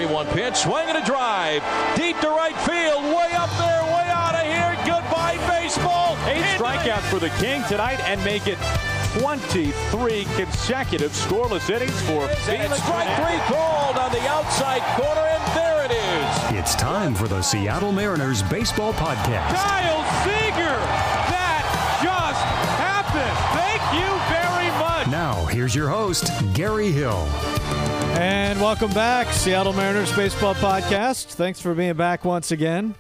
1 pitch, swing and a drive, deep to right field, way up there, way out of here. Goodbye, baseball. 8 strikeouts for the King tonight and make it 23 consecutive scoreless innings for Felix. Strike 3 called on the outside corner, and there it is. It's time for the Seattle Mariners Baseball Podcast. Kyle Seager! That just happened! Thank you very much! Now, here's your host, Gary Hill. And welcome back, Seattle Mariners Baseball Podcast. Thanks for being back once again.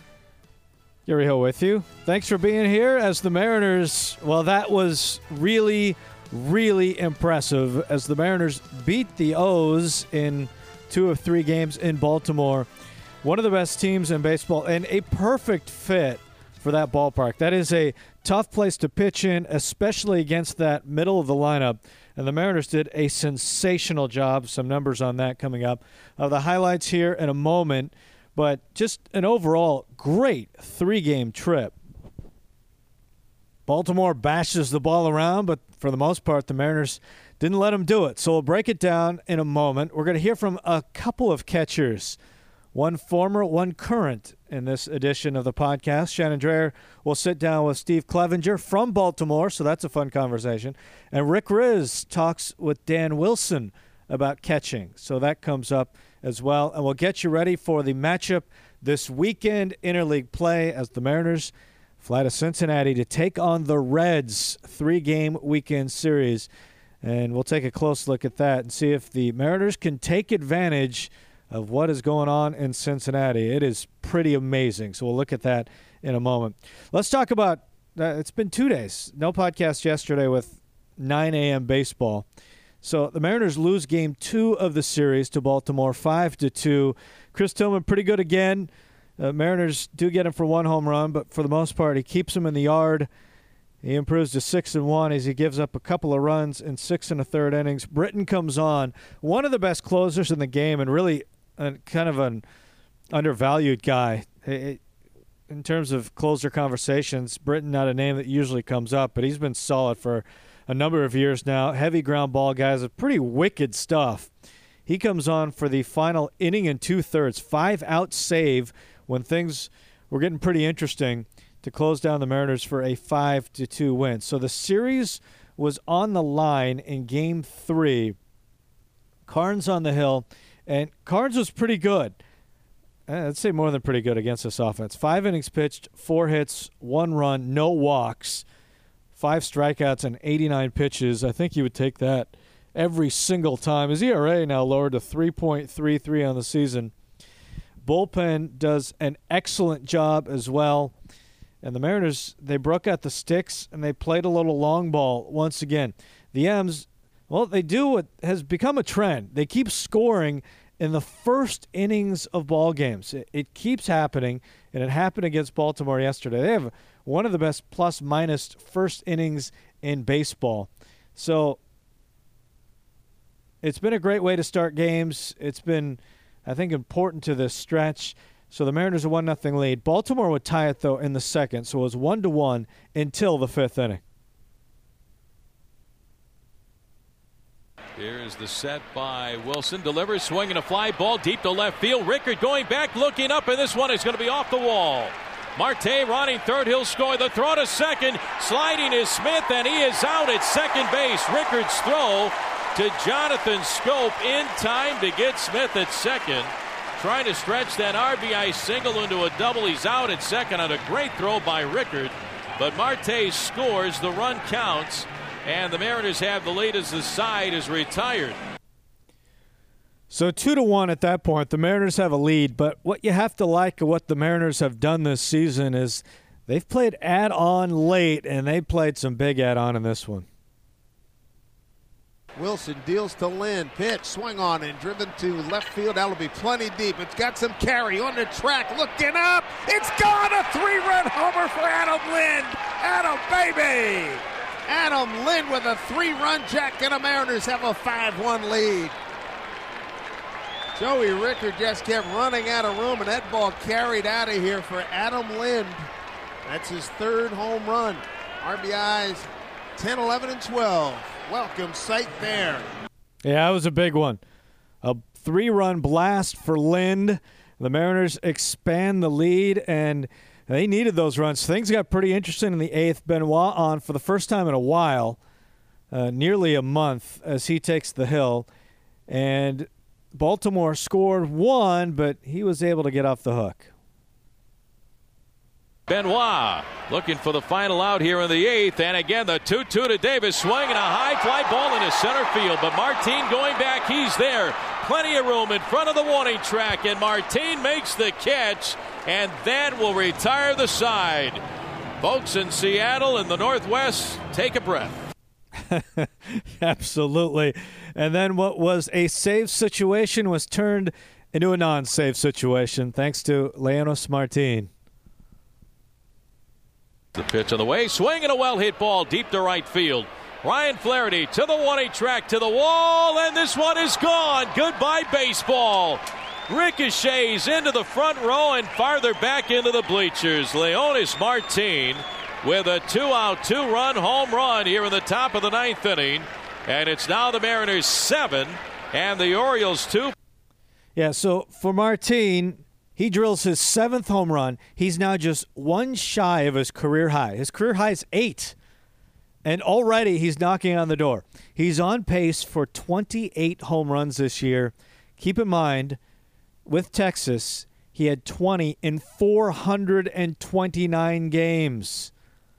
Gary Hill with you. Thanks for being here as the Mariners, well, that was really, really impressive as the Mariners beat the O's in 2 of 3 games in Baltimore. One of the best teams in baseball and a perfect fit for that ballpark. That is a tough place to pitch in, especially against that middle of the lineup. And the Mariners did a sensational job. Some numbers on that coming up. The highlights here in a moment. But just an overall great 3-game trip. Baltimore bashes the ball around, but for the most part, the Mariners didn't let them do it. So we'll break it down in a moment. We're going to hear from a couple of catchers, one former, one current in this edition of the podcast. Shannon Drayer will sit down with Steve Clevenger from Baltimore, so that's a fun conversation. And Rick Rizzs talks with Dan Wilson about catching, so that comes up as well. And we'll get you ready for the matchup this weekend, interleague play, as the Mariners fly to Cincinnati to take on the Reds, 3-game weekend series. And we'll take a close look at that and see if the Mariners can take advantage of what is going on in Cincinnati. It is pretty amazing. So we'll look at that in a moment. Let's talk about, it's been 2 days. No podcast yesterday with 9 a.m. baseball. So the Mariners lose game 2 of the series to Baltimore, 5-2. Chris Tillman pretty good again. Mariners do get him for 1 home run, but for the most part, he keeps him in the yard. He improves to 6-1 as he gives up a couple of runs in 6 1/3 innings. Britton comes on, one of the best closers in the game, and really kind of an undervalued guy. In terms of closer conversations, Britton not a name that usually comes up, but he's been solid for a number of years now. Heavy ground ball guys, pretty wicked stuff. He comes on for the final inning and 2/3, 5-out save when things were getting pretty interesting to close down the Mariners for a 5-2 win. So the series was on the line in game 3. Carnes on the hill, and Carnes was pretty good. I'd say more than pretty good against this offense. 5 innings pitched, 4 hits, 1 run, no walks. 5 strikeouts and 89 pitches. I think he would take that every single time. His ERA now lowered to 3.33 on the season. Bullpen does an excellent job as well. And the Mariners, they broke out the sticks and they played a little long ball once again. The M's, well, they do what has become a trend. They keep scoring in the first innings of ball games. It keeps happening, and it happened against Baltimore yesterday. They have one of the best plus-minus first innings in baseball. So it's been a great way to start games. It's been, I think, important to this stretch. So the Mariners a 1-0 lead. Baltimore would tie it, though, in the second. So it was 1-1 until the 5th inning. Here's the set by Wilson. Delivers, swinging a fly ball deep to left field. Rickard going back, looking up, and this one is going to be off the wall. Marte running third. He'll score. The throw to second. Sliding is Smith, and he is out at second base. Rickard's throw to Jonathan Schoop in time to get Smith at second. Trying to stretch that RBI single into a double. He's out at second on a great throw by Rickard. But Marte scores. The run counts. And the Mariners have the lead as the side is retired. So 2-1 at that point. The Mariners have a lead. But what you have to like of what the Mariners have done this season is they've played add-on late, and they played some big add-on in this one. Wilson deals to Lynn. Pitch, swing on and driven to left field. That'll be plenty deep. It's got some carry on the track. Looking up. It's gone. A 3-run homer for Adam Lind. Adam, baby. Adam Lind with a 3-run jack, and the Mariners have a 5-1 lead. Joey Rickard just kept running out of room, and that ball carried out of here for Adam Lind. That's his 3rd home run. RBIs 10, 11, and 12. Welcome sight there. Yeah, that was a big one. A 3-run blast for Lind. The Mariners expand the lead, and they needed those runs. Things got pretty interesting in the 8th. Benoit on for the first time in a while, nearly a month, as he takes the hill. And Baltimore scored 1, but he was able to get off the hook. Benoit looking for the final out here in the 8th, and again the 2-2 to Davis, swinging a high fly ball into center field, but Martin going back, he's there, plenty of room in front of the warning track, and Martin makes the catch, and that will retire the side. Folks in Seattle and the Northwest, take a breath. Absolutely. And then what was a save situation was turned into a non-save situation thanks to Leonys Martin. The pitch on the way, swing and a well-hit ball deep to right field. Ryan Flaherty to the warning track, to the wall, and this one is gone. Goodbye baseball. Ricochets into the front row and farther back into the bleachers. Leonys Martin with a 2-out, 2-run home run here in the top of the 9th inning. And it's now the Mariners 7 and the Orioles 2. Yeah, so for Martin, he drills his 7th home run. He's now just 1 shy of his career high. His career high is 8. And already he's knocking on the door. He's on pace for 28 home runs this year. Keep in mind, with Texas, he had 20 in 429 games.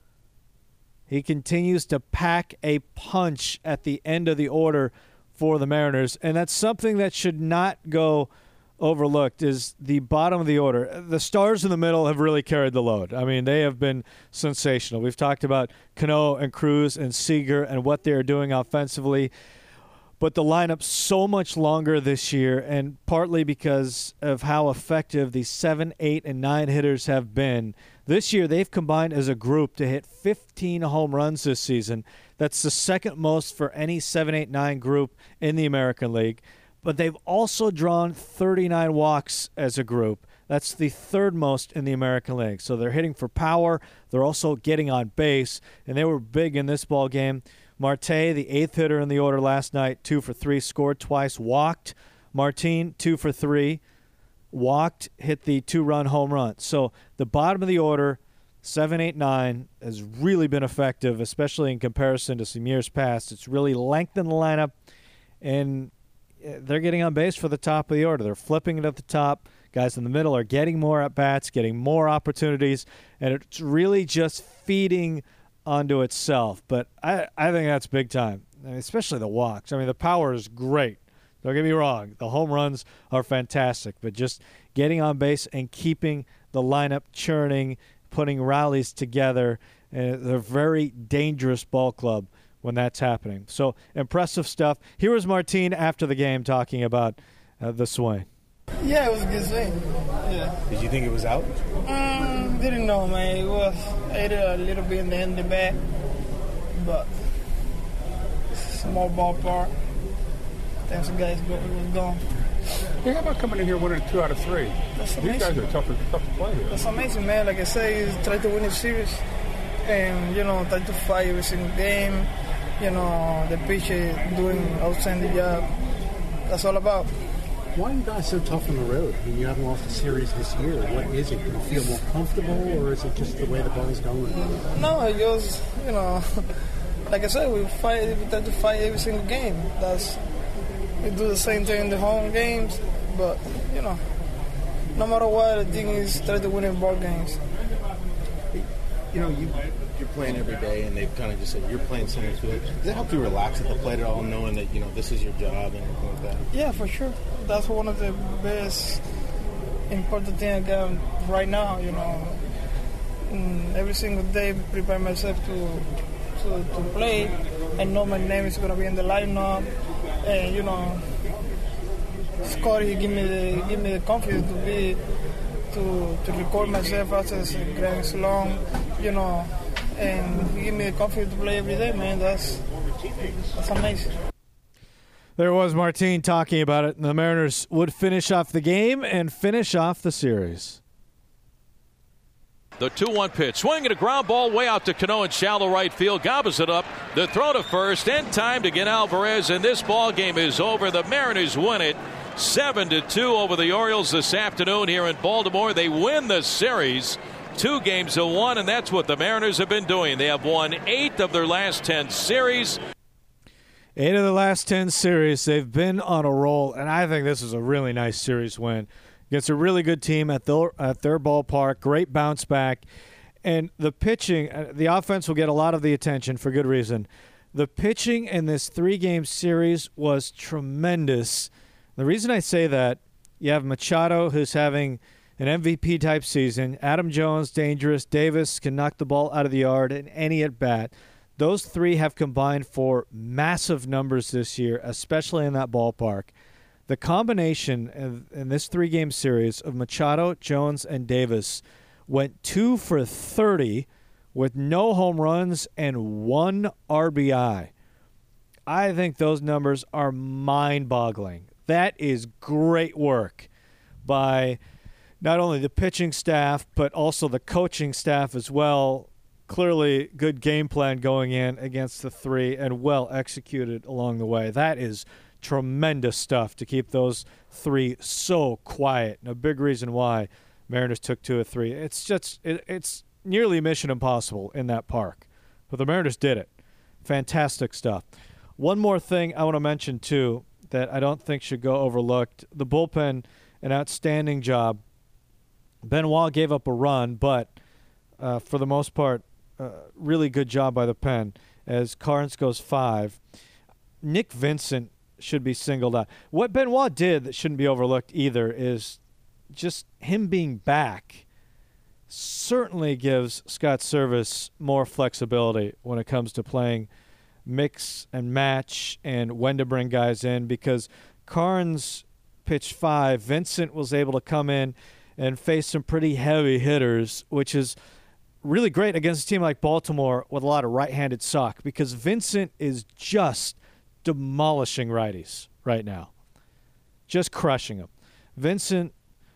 He continues to pack a punch at the end of the order for the Mariners, and that's something that should not go overlooked, is the bottom of the order. The stars in the middle have really carried the load. I mean, they have been sensational. We've talked about Cano and Cruz and Seager and what they're doing offensively, but the lineup's so much longer this year, and partly because of how effective the 7, 8, and 9 hitters have been. This year, they've combined as a group to hit 15 home runs this season. That's the second most for any 7, 8, 9 group in the American League. But they've also drawn 39 walks as a group. That's the third most in the American League. So they're hitting for power. They're also getting on base, and they were big in this ball game. Marte, the 8th hitter in the order last night, 2 for 3, scored twice, walked. Martin, 2 for 3, walked, hit the 2-run home run. So the bottom of the order, 7, 8, 9, has really been effective, especially in comparison to some years past. It's really lengthened the lineup, and they're getting on base for the top of the order. They're flipping it at the top. Guys in the middle are getting more at-bats, getting more opportunities, and it's really just feeding onto itself. But I think that's big time, I mean, especially the walks. I mean, the power is great. Don't get me wrong. The home runs are fantastic, but just getting on base and keeping the lineup churning, putting rallies together, they're a very dangerous ball club when that's happening. So impressive stuff. Here was Martin after the game talking about the swing. Yeah, it was a good swing. Yeah. Did you think it was out? Didn't know, man. It was hit a little bit in the end of the back, but small ballpark. Thanks to guys, it was gone. Hey, how about coming in here winning 2 out of 3? That's amazing. These guys are tough to play here. That's amazing, man. Like I say, try to win the series, and try to fight every single game. The pitcher doing an outstanding job. That's all about. Why are you guys so tough on the road? I mean, you haven't lost a series this year. What is it? Do you feel more comfortable, or is it just the way the ball's going? No, it just, like I said, we try to fight every single game. We do the same thing in the home games, but, no matter what, the thing is try to win in ball games. You're playing every day, and they've kind of just said you're playing center field. Does it help you relax at the plate at all, knowing that this is your job and everything like that? Yeah, for sure. That's one of the best important things I got right now. Every single day, prepare myself to play. I know my name is going to be in the lineup, and Scotty give me the confidence to record myself after the Grand Slam, and he give me the confidence to play every day, man. That's amazing. There was Martin talking about it, and the Mariners would finish off the game and finish off the series. The 2-1 pitch. Swinging a ground ball way out to Cano in shallow right field. Gobbles it up. The throw to first. And time to get Alvarez. And this ball game is over. The Mariners win it 7-2 over the Orioles this afternoon here in Baltimore. They win the series 2-1. And that's what the Mariners have been doing. They have won 8 of their last 10 series. 8 of the last 10 series. They've been on a roll. And I think this is a really nice series win. Against a really good team at their ballpark. Great bounce back. And the pitching, the offense will get a lot of the attention for good reason. The pitching in this 3-game series was tremendous. The reason I say that, you have Machado, who's having an MVP-type season. Adam Jones, dangerous. Davis can knock the ball out of the yard in any at-bat. Those 3 have combined for massive numbers this year, especially in that ballpark. The combination in this 3-game series of Machado, Jones, and Davis went 2 for 30 with no home runs and 1 RBI. I think those numbers are mind-boggling. That is great work by not only the pitching staff but also the coaching staff as well. Clearly good game plan going in against the 3 and well executed along the way. That is tremendous stuff to keep those 3 so quiet. And a big reason why Mariners took 2 of 3. It's nearly mission impossible in that park. But the Mariners did it. Fantastic stuff. One more thing I want to mention, too, that I don't think should go overlooked. The bullpen, an outstanding job. Benoit gave up a run, but for the most part, really good job by the pen as Carnes goes 5. Nick Vincent should be singled out. What Benoit did that shouldn't be overlooked either is just him being back certainly gives Scott Service more flexibility when it comes to playing mix and match and when to bring guys in, because Carnes pitched 5. Vincent was able to come in and face some pretty heavy hitters, which is really great against a team like Baltimore with a lot of right-handed suck, because Vincent is just demolishing righties right now, just crushing them. Vincent,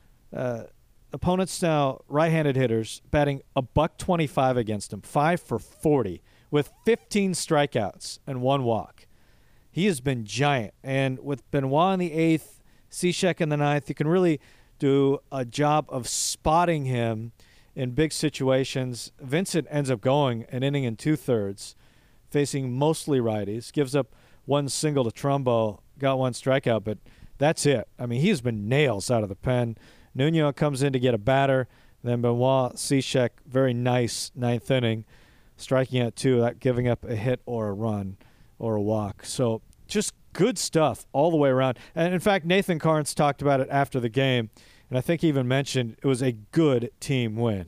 opponents now right-handed hitters batting $125 against him, 5 for 40 with 15 strikeouts and 1 walk. He has been giant, and with Benoit in the 8th, Cishek in the 9th, you can really do a job of spotting him in big situations. Vincent ends up going an inning and 2/3, facing mostly righties, gives up 1 single to Trumbo, got 1 strikeout, but that's it. I mean, he's been nails out of the pen. Nuno comes in to get a batter. Then Benoit, Cishek, very nice 9th inning, striking out 2, without giving up a hit or a run or a walk. So just good stuff all the way around. And, in fact, Nathan Carnes talked about it after the game, and I think he even mentioned it was a good team win.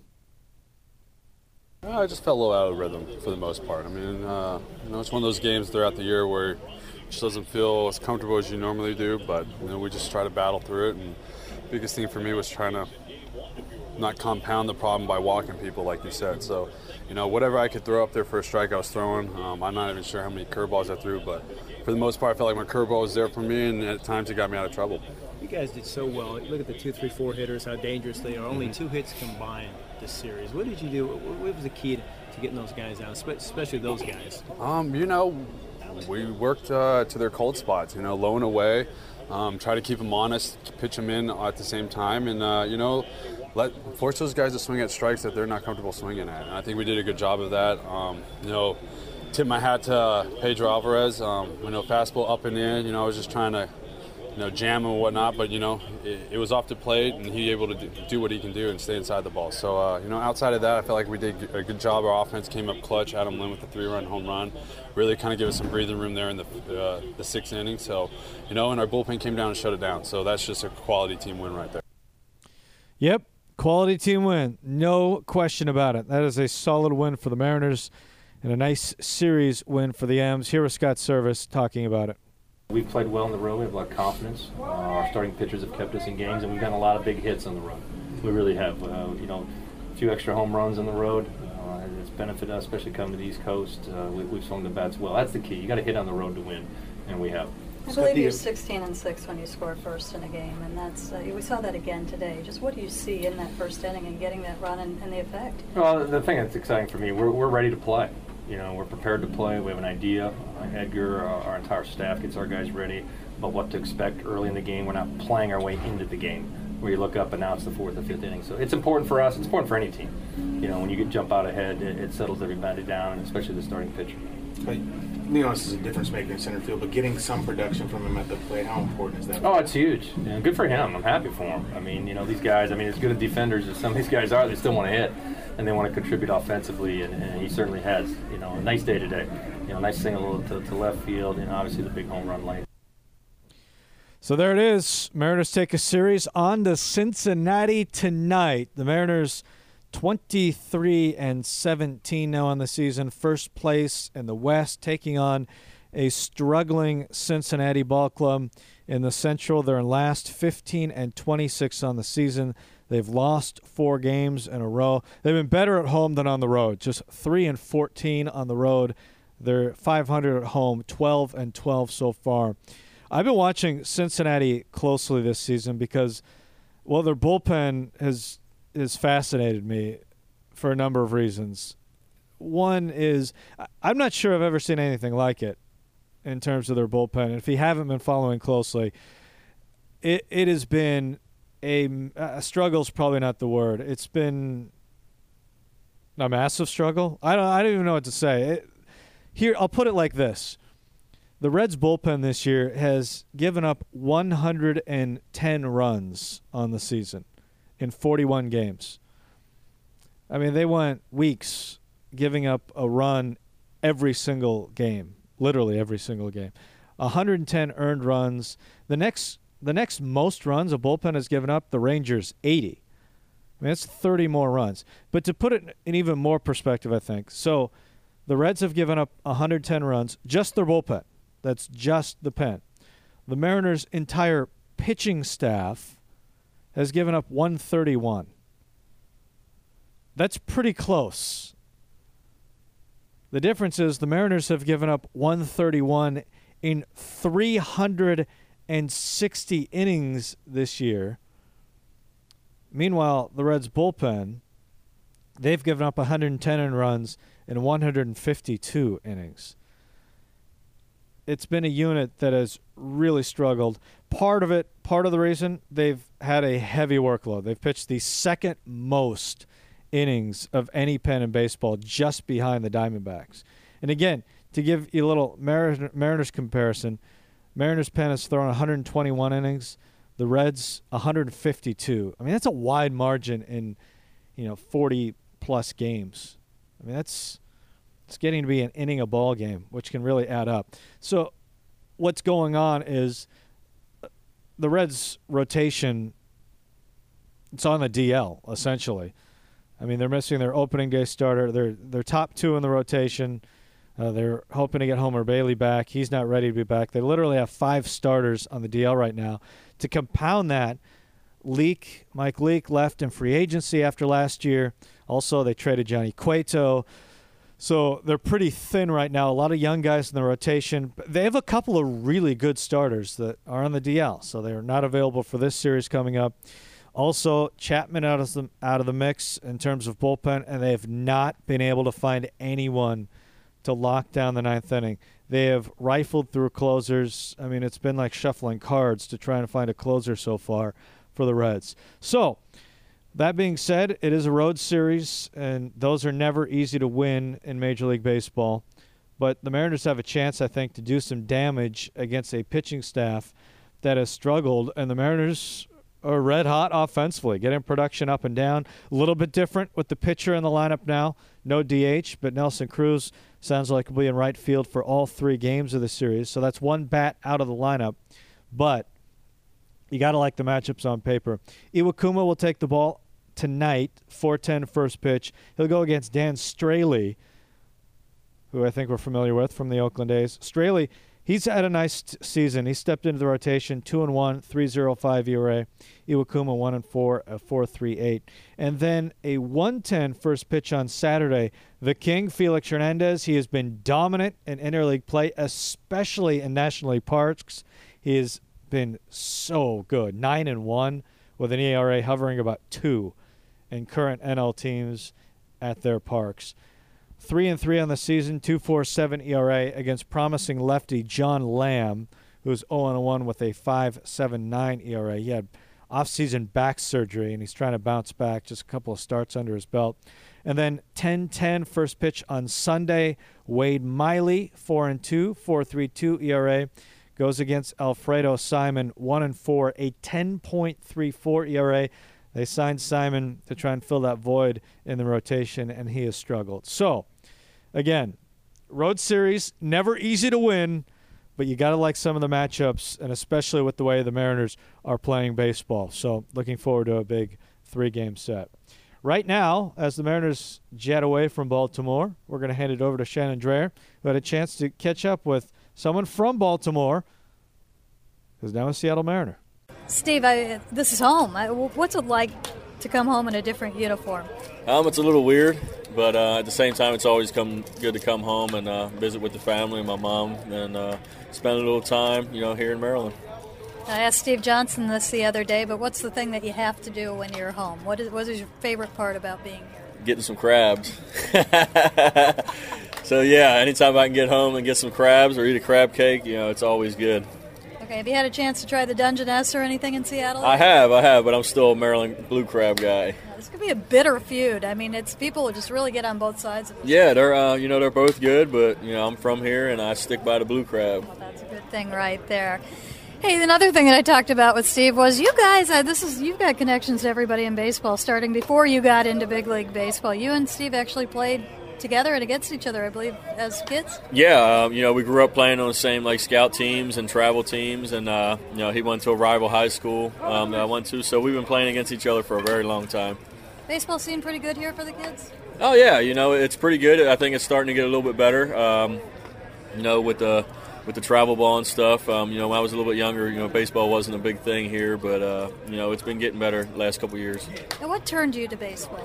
I just felt a little out of rhythm for the most part. I mean, it's one of those games throughout the year where it just doesn't feel as comfortable as you normally do, but we just try to battle through it. And the biggest thing for me was trying to not compound the problem by walking people, like you said. So, whatever I could throw up there for a strike, I was throwing. I'm not even sure how many curveballs I threw, but for the most part, I felt like my curveball was there for me, and at times it got me out of trouble. You guys did so well. Look at the 2, 3, 4 hitters, how dangerous they are. Only 2 hits combined this series. What did you do? What was the key to getting those guys out, especially those guys? We worked to their cold spots, low and away. Try to keep them honest, pitch them in at the same time, and, force those guys to swing at strikes that they're not comfortable swinging at. And I think we did a good job of that. Tip my hat to Pedro Alvarez. Fastball up and in. I was just trying to, jam him and whatnot, but it was off the plate, and he able to do what he can do and stay inside the ball. So outside of that, I felt like we did a good job. Our offense came up clutch. Adam Lynn with a 3-run home run, really kind of gave us some breathing room there in the 6th inning. So and our bullpen came down and shut it down. So that's just a quality team win right there. Yep, quality team win, no question about it. That is a solid win for the Mariners and a nice series win for the M's. Here is Scott Service talking about it. We've played well on the road. We have a lot of confidence. Our starting pitchers have kept us in games, and we've gotten a lot of big hits on the road. We really have. A few extra home runs on the road. It's benefited us, especially coming to the East Coast. We've swung the bats well. That's the key. You got to hit on the road to win, and we have. I believe you're 16-6 when you score first in a game, and that's we saw that again today. Just what do you see in that first inning and getting that run and the effect? Well, the thing that's exciting for me, we're ready to play. You know, we're prepared to play. We have an idea. Edgar, our entire staff gets our guys ready about what to expect early in the game. We're not playing our way into the game where you look up and now it's the 4th or 5th inning. So it's important for us. It's important for any team. You know, when you jump out ahead, it settles everybody down, especially the starting pitcher. Leonys is a difference maker in center field, but getting some production from him at the plate, how important is that? Oh, it's huge. You know, good for him. I'm happy for him. I mean, you know, these guys, as good as defenders as some of these guys are, they still want to hit, and they want to contribute offensively, and he certainly has. You know, a nice day today. You know, nice single to left field, and obviously the big home run lane. So there it is. Mariners take a series on to Cincinnati tonight. The Mariners 23-17 now on the season. First place in the West, taking on a struggling Cincinnati ball club in the Central. They're in last, 15-26 on the season. They've lost 4 games in a row. They've been better at home than on the road. Just 3-14 on the road. They're 500 at home, 12-12 so far. I've been watching Cincinnati closely this season because, well, their bullpen has fascinated me for a number of reasons. One is I'm not sure I've ever seen anything like it in terms of their bullpen. And if you haven't been following closely, it has been a struggle is probably not the word. It's been a massive struggle. I don't even know what to say. Here, I'll put it like this. The Reds' bullpen this year has given up 110 runs on the season in 41 games. I mean, they went weeks giving up a run every single game, literally every single game. 110 earned runs. The next most runs a bullpen has given up, the Rangers, 80. I mean, that's 30 more runs. But to put it in even more perspective, I think, so the Reds have given up 110 runs, just their bullpen. That's just the pen. The Mariners' entire pitching staff has given up 131. That's pretty close. The difference is the Mariners have given up 131 in 360 innings this year. Meanwhile, the Reds' bullpen, they've given up 110 runs in 152 innings. It's been a unit that has really struggled. Part of the reason, they've had a heavy workload. They've pitched the second most innings of any pen in baseball, just behind the Diamondbacks. And again, to give you a little Mariners comparison, Mariners pen has thrown 121 innings, the Reds 152. I mean, that's a wide margin in 40-plus games. I mean, it's getting to be an inning a ball game, which can really add up. So what's going on is the Reds' rotation, it's on the DL, essentially. I mean, they're missing their opening day starter. They're top 2 in the rotation. They're hoping to get Homer Bailey back. He's not ready to be back. They literally have 5 starters on the DL right now. To compound that, Mike Leake left in free agency after last year. Also, they traded Johnny Cueto. So they're pretty thin right now. A lot of young guys in the rotation. They have a couple of really good starters that are on the DL, so they're not available for this series coming up. Also, Chapman out of the mix in terms of bullpen, and they have not been able to find anyone to lock down the 9th inning. They have rifled through closers. I mean, it's been like shuffling cards to try and find a closer so far for the Reds. So, that being said, it is a road series, and those are never easy to win in Major League Baseball. But the Mariners have a chance, I think, to do some damage against a pitching staff that has struggled, and the Mariners are red hot offensively, getting production up and down. A little bit different with the pitcher in the lineup now. No DH, but Nelson Cruz sounds like he'll be in right field for all 3 games of the series. So that's 1 bat out of the lineup. But you got to like the matchups on paper. Iwakuma will take the ball tonight, 4:10 first pitch. He'll go against Dan Straley, who I think we're familiar with from the Oakland A's. Straley He's had a nice season. He stepped into the rotation, 2-1, 3.05 ERA. Iwakuma 1-4, a 4.38. And then a 1.10 first pitch on Saturday. The King, Felix Hernandez, he has been dominant in interleague play, especially in National League parks. He has been so good, 9-1 with an ERA hovering about 2 in current NL teams at their parks. 3-3 on the season, 2.47 ERA against promising lefty John Lamb, who's 0-1 with a 5.79 ERA. He had off-season back surgery, and he's trying to bounce back. Just a couple of starts under his belt. And then 10-10 first pitch on Sunday. Wade Miley, 4-2, 4.32 ERA. Goes against Alfredo Simon, 1-4, a 10.34 ERA. They signed Simon to try and fill that void in the rotation, and he has struggled. So, again, road series, never easy to win, but you got to like some of the matchups, and especially with the way the Mariners are playing baseball. So, looking forward to a big 3-game set. Right now, as the Mariners jet away from Baltimore, we're going to hand it over to Shannon Drayer, who had a chance to catch up with someone from Baltimore who's now a Seattle Mariner. Steve, this is home. What's it like to come home in a different uniform? It's a little weird, but at the same time, it's always good to come home and visit with the family and my mom and spend a little time, here in Maryland. I asked Steve Johnson this the other day, but what's the thing that you have to do when you're home? What is your favorite part about being here? Getting some crabs. So, yeah, anytime I can get home and get some crabs or eat a crab cake, it's always good. Okay, have you had a chance to try the Dungeness or anything in Seattle? I have, but I'm still a Maryland blue crab guy. This could be a bitter feud. I mean, it's people just really get on both sides of it. Yeah, they're both good, but I'm from here and I stick by the blue crab. Well, that's a good thing right there. Hey, another thing that I talked about with Steve was you guys. You've got connections to everybody in baseball starting before you got into big league baseball. You and Steve actually played together and against each other, I believe, as kids? Yeah, we grew up playing on the same scout teams and travel teams, and he went to a rival high school that I went to, so we've been playing against each other for a very long time. Baseball seemed pretty good here for the kids? Oh yeah, it's pretty good. I think it's starting to get a little bit better. With the travel ball and stuff. When I was a little bit younger, baseball wasn't a big thing here, but it's been getting better the last couple of years. And what turned you to baseball?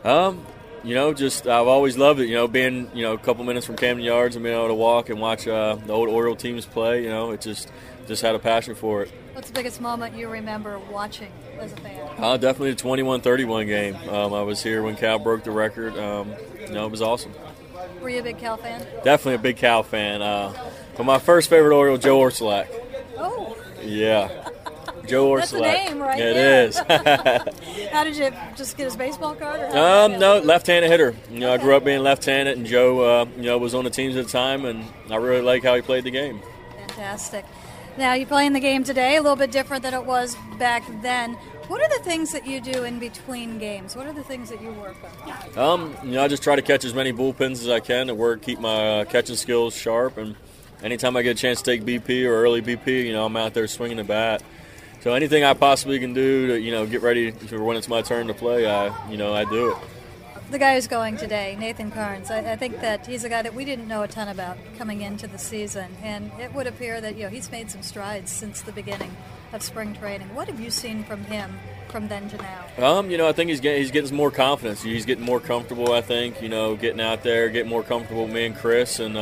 I've always loved it. Being a couple minutes from Camden Yards and being able to walk and watch the old Oriole teams play. It just had a passion for it. What's the biggest moment you remember watching as a fan? Definitely the 21-31 game. I was here when Cal broke the record. It was awesome. Were you a big Cal fan? Definitely a big Cal fan. But my first favorite Oriole, Joe Orsulak. Oh. Yeah. Joe Orsulak. That's a name right there. It is. How did you just get his baseball card? No, left-handed hitter. I grew up being left-handed, and Joe, was on the teams at the time, and I really like how he played the game. Fantastic. Now, you playing the game today, a little bit different than it was back then. What are the things that you do in between games? What are the things that you work on? I just try to catch as many bullpens as I can to keep my catching skills sharp, and anytime I get a chance to take BP or early BP, I'm out there swinging the bat. So anything I possibly can do to, get ready for when it's my turn to play, I do it. The guy who's going today, Nathan Carnes, I think that he's a guy that we didn't know a ton about coming into the season, and it would appear that he's made some strides since the beginning of spring training. What have you seen from him from then to now? I think he's getting some more confidence. He's getting more comfortable, I think, getting out there, getting more comfortable with me and Chris, and,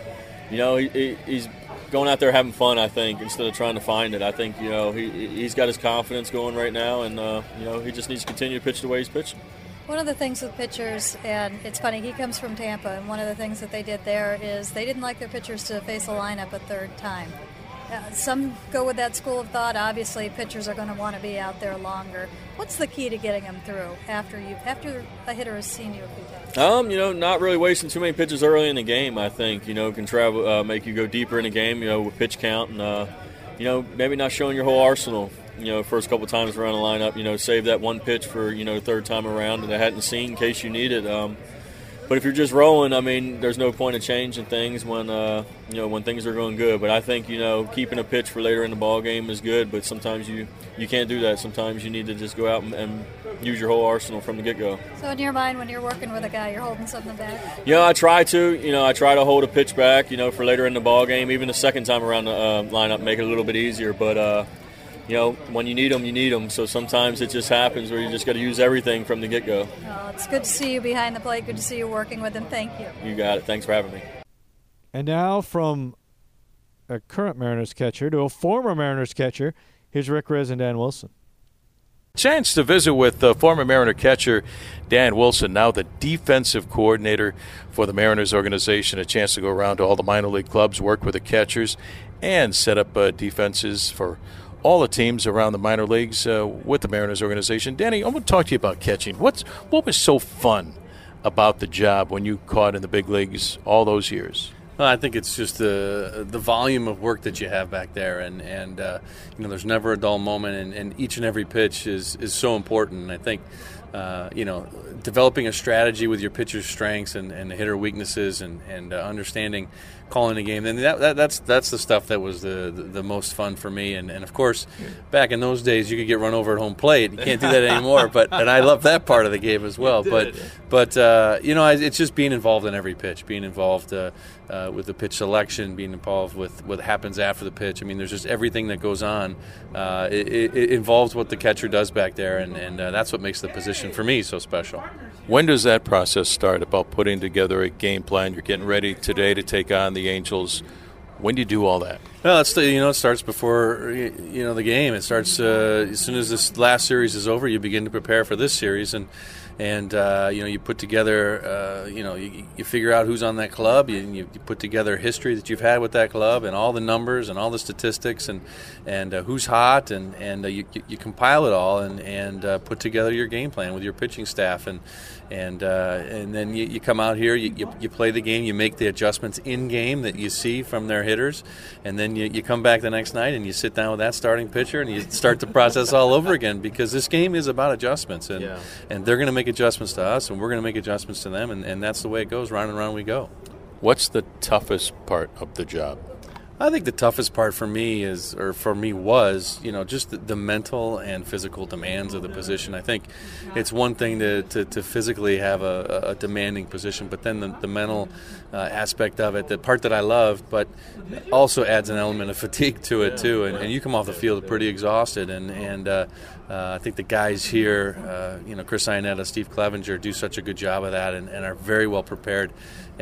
he's going out there having fun, I think, instead of trying to find it. I think, he's got his confidence going right now, and, he just needs to continue to pitch the way he's pitching. One of the things with pitchers, and it's funny, he comes from Tampa, and one of the things that they did there is they didn't like their pitchers to face a lineup a third time. Some go with that school of thought. Obviously, pitchers are going to want to be out there longer. What's the key to getting them through after a hitter has seen you a few times? Not really wasting too many pitches early in the game, I think, can travel, make you go deeper in the game, with pitch count and, maybe not showing your whole arsenal, first couple times around the lineup, save that one pitch for, third time around that I hadn't seen in case you need it. But if you're just rolling, I mean, there's no point of changing things when when things are going good. But I think keeping a pitch for later in the ball game is good. But sometimes you can't do that. Sometimes you need to just go out and use your whole arsenal from the get-go. So in your mind, when you're working with a guy, you're holding something back? Yeah, I try to. I try to hold a pitch back, for later in the ball game. Even the second time around the lineup, make it a little bit easier. But when you need them, you need them. So sometimes it just happens where you just got to use everything from the get-go. Oh, it's good to see you behind the plate. Good to see you working with him. Thank you. You got it. Thanks for having me. And now from a current Mariners catcher to a former Mariners catcher, here's Rick Rizzs and Dan Wilson. Chance to visit with former Mariner catcher Dan Wilson, now the defensive coordinator for the Mariners organization. A chance to go around to all the minor league clubs, work with the catchers, and set up defenses for all the teams around the minor leagues with the Mariners organization. Danny, I want to talk to you about catching. What was so fun about the job when you caught in the big leagues all those years? Well, I think it's just the volume of work that you have back there, and there's never a dull moment, and each and every pitch is so important. And I think developing a strategy with your pitcher's strengths and the hitter weaknesses, and understanding calling a game, and that's the stuff that was the most fun for me. And of course, back in those days, you could get run over at home plate. You can't do that anymore. And I love that part of the game as well. But it's just being involved in every pitch, being involved with the pitch selection, being involved with what happens after the pitch. I mean, there's just everything that goes on. It involves what the catcher does back there, and that's what makes the position for me so special. When does that process start about putting together a game plan? You're getting ready today to take on the Angels. When do you do all that? Well, it starts before the game. It starts as soon as this last series is over. You begin to prepare for this series, and you put together, you figure out who's on that club. You put together history that you've had with that club, and all the numbers and all the statistics, and who's hot, and you compile it all and put together your game plan with your pitching staff, and then you come out here, you play the game, you make the adjustments in game that you see from their hitters, and then you come back the next night and you sit down with that starting pitcher and you start the process all over again, because this game is about adjustments, and they're going to make adjustments to us, and we're going to make adjustments to them, and that's the way it goes. Round and round we go. What's the toughest part of the job? I think the toughest part for me was, just the mental and physical demands of the position. I think it's one thing to physically have a demanding position, but then the mental aspect of it, the part that I loved, but also adds an element of fatigue to it too. And you come off the field pretty exhausted, and I think the guys here, Chris Iannetta, Steve Clevenger, do such a good job of that, and are very well prepared,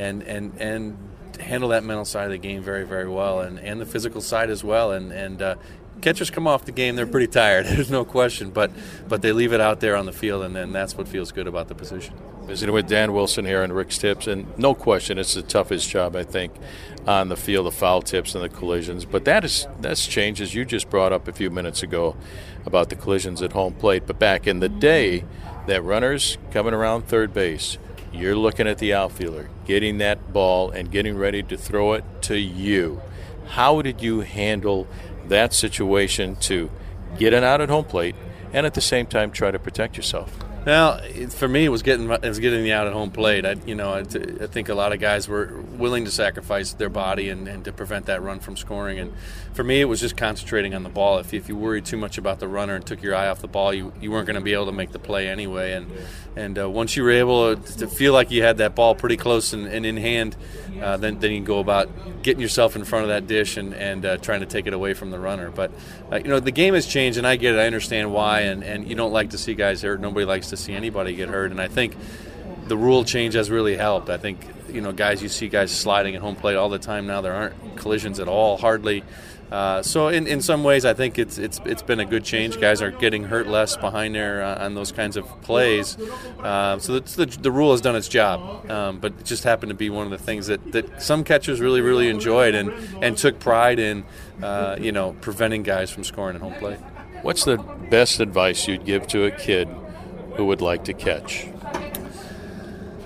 and handle that mental side of the game very, very well, and the physical side as well. And catchers come off the game, they're pretty tired, there's no question, but they leave it out there on the field, and then that's what feels good about the position. Visiting with Dan Wilson here on Rick's Tips, and no question it's the toughest job, I think, on the field, the foul tips and the collisions. But that's changed, as you just brought up a few minutes ago about the collisions at home plate. But back in the day, that runner's coming around third base, you're looking at the outfielder, getting that ball and getting ready to throw it to you. How did you handle that situation to get it out at home plate and at the same time try to protect yourself? Well, for me, it was getting the out at home plate. I think a lot of guys were willing to sacrifice their body and to prevent that run from scoring. And for me, it was just concentrating on the ball. If you worried too much about the runner and took your eye off the ball, you weren't going to be able to make the play anyway. And once you were able to feel like you had that ball pretty close and in hand, then you can go about getting yourself in front of that dish and trying to take it away from the runner. But the game has changed, and I get it. I understand why, and you don't like to see guys hurt. Nobody likes to see anybody get hurt, and I think the rule change has really helped. I think you see guys sliding at home plate all the time now. There aren't collisions at all, hardly. So in some ways, I think it's been a good change. Guys are getting hurt less behind there on those kinds of plays. So the rule has done its job, but it just happened to be one of the things that some catchers really, really enjoyed and took pride in, preventing guys from scoring at home plate. What's the best advice you'd give to a kid who would like to catch?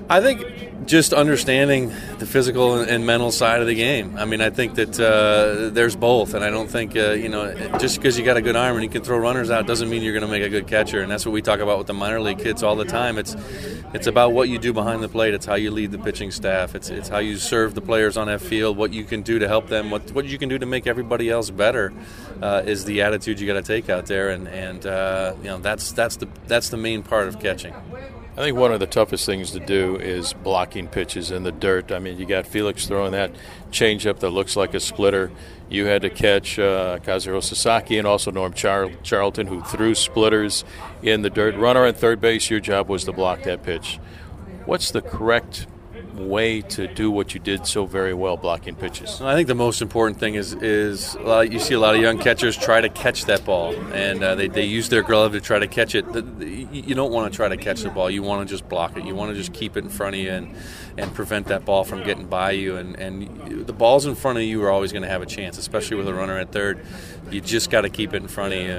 I think just understanding the physical and mental side of the game. I mean, I think that there's both, and I don't think, just because you got a good arm and you can throw runners out doesn't mean you're going to make a good catcher, and that's what we talk about with the minor league kids all the time. It's about what you do behind the plate. It's how you lead the pitching staff. It's how you serve the players on that field, what you can do to help them, what you can do to make everybody else better is the attitude you got to take out there, and that's the main part of catching. I think one of the toughest things to do is blocking pitches in the dirt. I mean, you got Felix throwing that changeup that looks like a splitter. You had to catch Kazuhiro Sasaki and also Norm Charlton, who threw splitters in the dirt. Runner on third base, your job was to block that pitch. What's the correct way to do what you did so very well, blocking pitches? I think the most important thing is you see a lot of young catchers try to catch that ball, and they use their glove to try to catch it. You don't want to try to catch the ball. You want to just block it. You want to just keep it in front of you and prevent that ball from getting by you. And the balls in front of you are always going to have a chance, especially with a runner at third. You just got to keep it in front of you.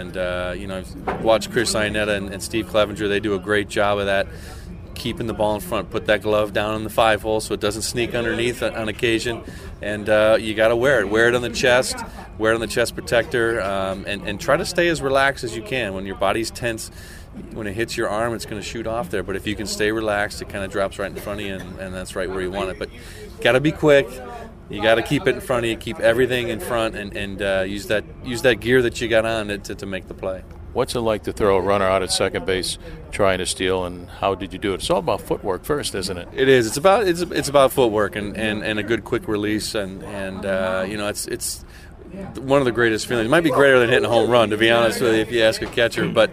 And watch Chris Iannetta and Steve Clevenger. They do a great job of that, keeping the ball in front. Put that glove down in the 5-hole so it doesn't sneak underneath on occasion, and you got to wear it on the chest, wear it on the chest protector, and try to stay as relaxed as you can. When your body's tense, when it hits your arm, it's going to shoot off there, but if you can stay relaxed, it kind of drops right in front of you, and that's right where you want it. But got to be quick. You got to keep it in front of you, keep everything in front, and use that gear that you got on to make the play. What's it like to throw a runner out at second base trying to steal, and how did you do it? It's all about footwork first, isn't it? It is. It's about footwork and a good quick release, and it's one of the greatest feelings. It might be greater than hitting a home run, to be honest with you, if you ask a catcher. But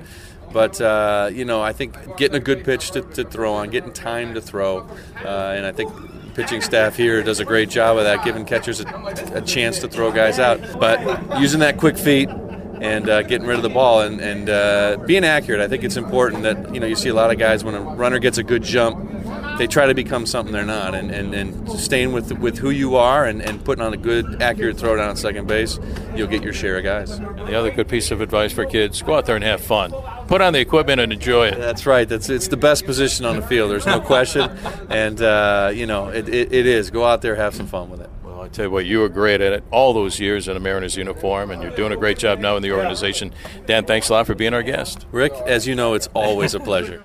I think getting a good pitch to throw on, getting time to throw, and I think pitching staff here does a great job of that, giving catchers a chance to throw guys out. But using that quick feet and getting rid of the ball and being accurate. I think it's important that you see a lot of guys, when a runner gets a good jump, they try to become something they're not, and staying with who you are and putting on a good, accurate throw down at second base, you'll get your share of guys. And the other good piece of advice for kids, go out there and have fun. Put on the equipment and enjoy it. That's right. It's the best position on the field. There's no question. And, it is. Go out there, have some fun with it. I tell you what, you were great at it all those years in a Mariners uniform, and you're doing a great job now in the organization. Dan, thanks a lot for being our guest. Rick, as you know, it's always a pleasure.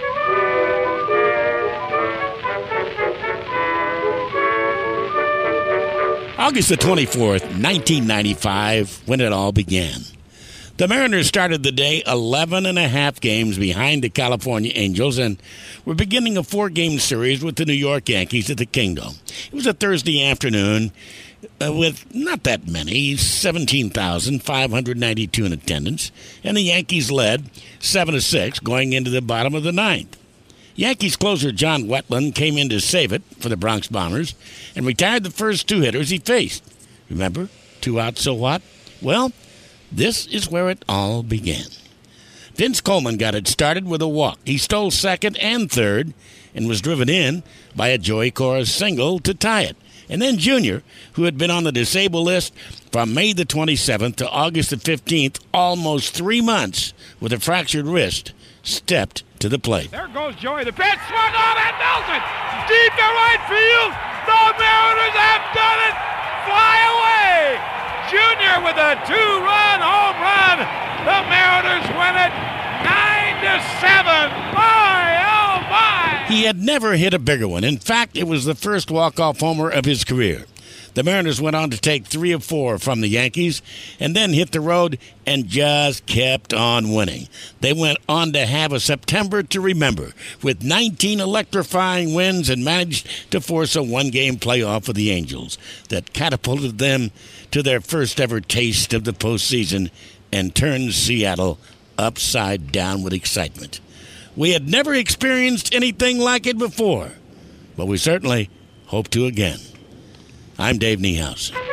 August the 24th, 1995, when it all began. The Mariners started the day 11.5 games behind the California Angels and were beginning a 4-game series with the New York Yankees at the Kingdome. It was a Thursday afternoon with not that many, 17,592 in attendance, and the Yankees led 7-6 going into the bottom of the ninth. Yankees closer John Wetland came in to save it for the Bronx Bombers and retired the first 2 hitters he faced. Remember, 2 out, so what? Well, this is where it all began. Vince Coleman got it started with a walk. He stole second and third and was driven in by a Joey Cora single to tie it. And then Junior, who had been on the disabled list from May the 27th to August the 15th, almost 3 months with a fractured wrist, stepped to the plate. There goes Joey. The pitch swung on at Nelson. Deep to right field. The Mariners have done it. Fly away. Junior with a 2-run home run. The Mariners win it 9-7. My, oh my. He had never hit a bigger one. In fact, it was the first walk-off homer of his career. The Mariners went on to take 3 of 4 from the Yankees and then hit the road and just kept on winning. They went on to have a September to remember with 19 electrifying wins and managed to force a 1-game playoff with the Angels that catapulted them to their first ever taste of the postseason and turned Seattle upside down with excitement. We had never experienced anything like it before, but we certainly hope to again. I'm Dave Niehaus.